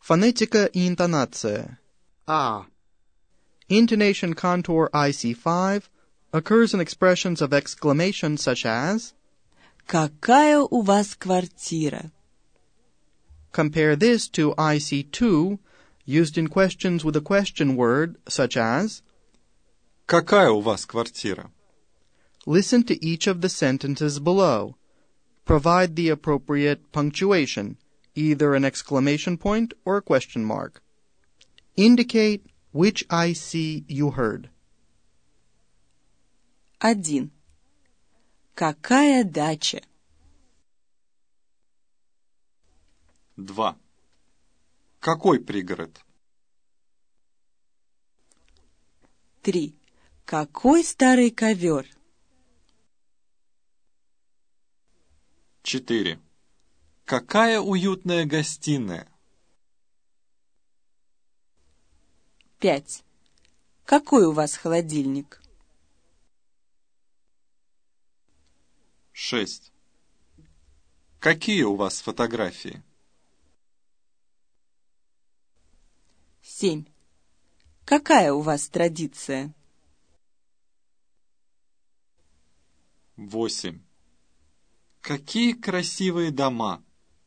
Фонетика и интонация. А. Intonation contour IC5 occurs in expressions of exclamation such as Какая у вас квартира? Compare this to IC2 used in questions with a question word such as Какая у вас квартира? Listen to each of the sentences below. Provide the appropriate punctuation, either an exclamation point or a question mark. Indicate which IC you heard. 1. Какая дача? 2. Какой пригород? 3. Какой старый ковер? 4. Какая уютная гостиная? 5. Какой у вас холодильник? 6. Какие у вас фотографии? 7. Какая у вас традиция? 8. Какие красивые дома?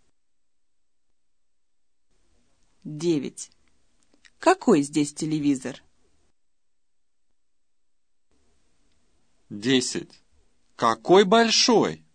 9. Какой здесь телевизор? 10. Какой большой!